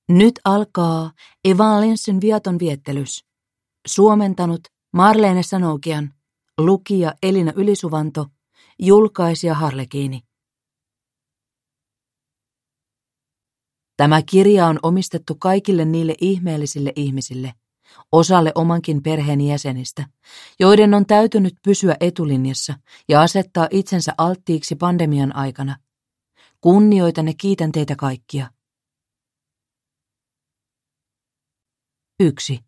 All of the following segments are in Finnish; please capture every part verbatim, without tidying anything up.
Nyt alkaa Evalensin viaton viettelys. Suomentanut Marlene Sanokian, lukija Elina Ylisuvanto, julkaisija Harlekiini. Tämä kirja on omistettu kaikille niille ihmeellisille ihmisille, osalle omankin perheen jäsenistä, joiden on täytynyt pysyä etulinjassa ja asettaa itsensä alttiiksi pandemian aikana. Kunnioitan ja kiitän teitä kaikkia. Yksi.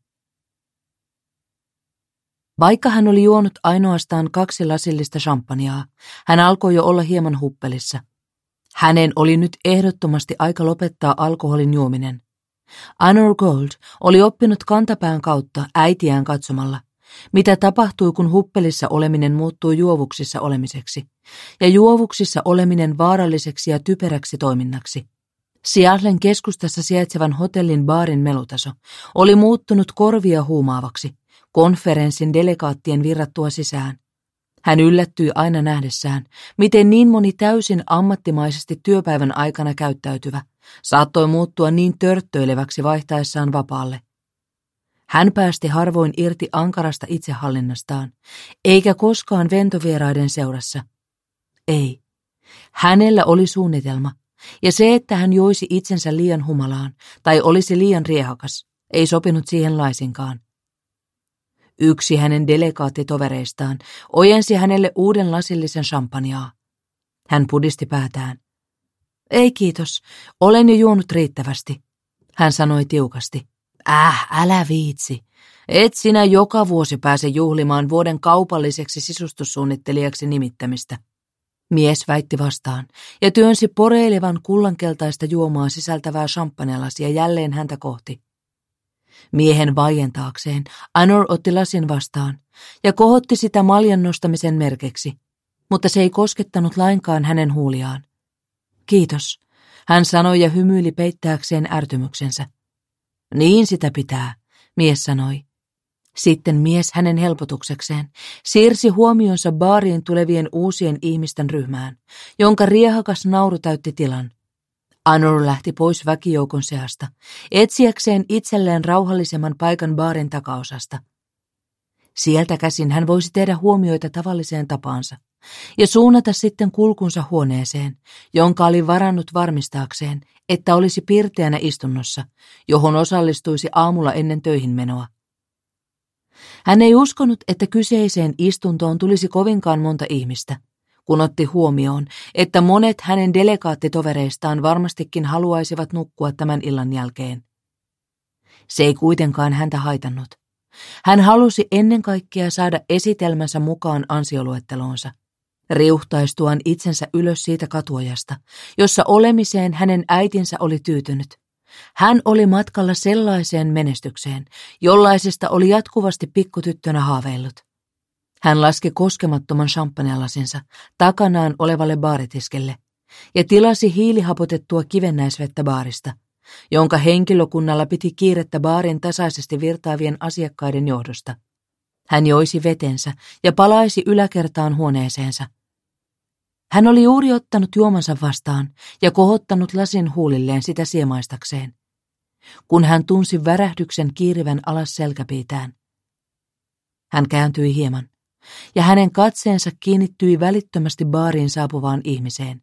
Vaikka hän oli juonut ainoastaan kaksi lasillista champagnea, hän alkoi jo olla hieman huppelissa. Hänen oli nyt ehdottomasti aika lopettaa alkoholin juominen. Honor Gold oli oppinut kantapään kautta äitiään katsomalla, mitä tapahtui, kun huppelissa oleminen muuttuu juovuksissa olemiseksi, ja juovuksissa oleminen vaaralliseksi ja typeräksi toiminnaksi. Seattlen keskustassa sijaitsevan hotellin baarin melutaso oli muuttunut korvia huumaavaksi, konferenssin delegaattien virrattua sisään. Hän yllättyi aina nähdessään, miten niin moni täysin ammattimaisesti työpäivän aikana käyttäytyvä saattoi muuttua niin törttöileväksi vaihtaessaan vapaalle. Hän päästi harvoin irti ankarasta itsehallinnastaan, eikä koskaan ventovieraiden seurassa. Ei. Hänellä oli suunnitelma, ja se, että hän joisi itsensä liian humalaan tai olisi liian riehakas, ei sopinut siihen laisinkaan. Yksi hänen delegaattitovereistaan ojensi hänelle uuden lasillisen champagnea. Hän pudisti päätään. Ei kiitos, olen jo juonut riittävästi, hän sanoi tiukasti. Äh, älä viitsi. Et sinä joka vuosi pääse juhlimaan vuoden kaupalliseksi sisustussuunnittelijaksi nimittämistä. Mies väitti vastaan ja työnsi poreilevan kullankeltaista juomaa sisältävää champagnelasia jälleen häntä kohti. Miehen vaientaakseen Honor otti lasin vastaan ja kohotti sitä maljan nostamisen merkeksi, mutta se ei koskettanut lainkaan hänen huuliaan. Kiitos, hän sanoi ja hymyili peittääkseen ärtymyksensä. Niin sitä pitää, mies sanoi. Sitten mies hänen helpotuksekseen siirsi huomionsa baariin tulevien uusien ihmisten ryhmään, jonka riehakas nauru täytti tilan. Honor lähti pois väkijoukon seasta, etsiäkseen itselleen rauhallisemman paikan baarin takaosasta. Sieltä käsin hän voisi tehdä huomioita tavalliseen tapaansa ja suunnata sitten kulkunsa huoneeseen, jonka oli varannut varmistaakseen, että olisi pirteänä istunnossa, johon osallistuisi aamulla ennen töihin menoa. Hän ei uskonut, että kyseiseen istuntoon tulisi kovinkaan monta ihmistä, kun otti huomioon, että monet hänen delegaattitovereistaan varmastikin haluaisivat nukkua tämän illan jälkeen. Se ei kuitenkaan häntä haitannut. Hän halusi ennen kaikkea saada esitelmänsä mukaan ansioluetteloonsa, riuhtaistuaan itsensä ylös siitä katuojasta, jossa olemiseen hänen äitinsä oli tyytynyt. Hän oli matkalla sellaiseen menestykseen, jollaisesta oli jatkuvasti pikkutyttönä haaveillut. Hän laski koskemattoman champagnelasinsa takanaan olevalle baaritiskelle ja tilasi hiilihapotettua kivennäisvettä baarista, jonka henkilökunnalla piti kiirettä baarin tasaisesti virtaavien asiakkaiden johdosta. Hän joisi vetensä ja palaisi yläkertaan huoneeseensa. Hän oli juuri ottanut juomansa vastaan ja kohottanut lasin huulilleen sitä siemaistakseen, kun hän tunsi värähdyksen kiirivän alas selkäpiitään. Hän kääntyi hieman, ja hänen katseensa kiinnittyi välittömästi baariin saapuvaan ihmiseen.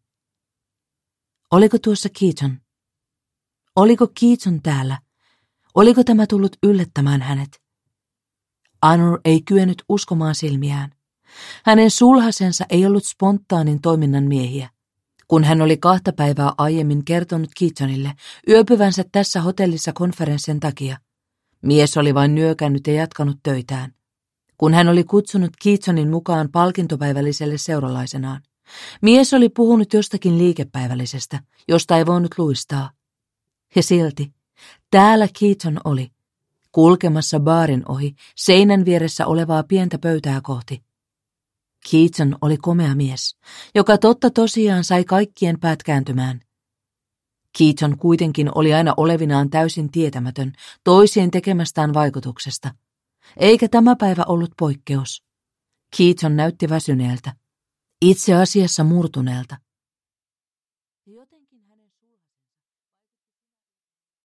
Oliko tuossa Keaton? Oliko Keaton täällä? Oliko tämä tullut yllättämään hänet? Honor ei kyennyt uskomaan silmiään. Hänen sulhasensa ei ollut spontaanin toiminnan miehiä, kun hän oli kahta päivää aiemmin kertonut Keatonille yöpyvänsä tässä hotellissa konferenssin takia. Mies oli vain nyökännyt ja jatkanut töitään. Kun hän oli kutsunut Keatonin mukaan palkintopäivälliselle seuralaisenaan, mies oli puhunut jostakin liikepäivällisestä, josta ei voinut luistaa. Ja silti, täällä Keaton oli, kulkemassa baarin ohi seinän vieressä olevaa pientä pöytää kohti. Keaton oli komea mies, joka totta tosiaan sai kaikkien päät kääntymään. Keaton kuitenkin oli aina olevinaan täysin tietämätön toisien tekemästään vaikutuksesta, eikä tämä päivä ollut poikkeus. Keaton näytti väsyneeltä, itse asiassa murtuneelta.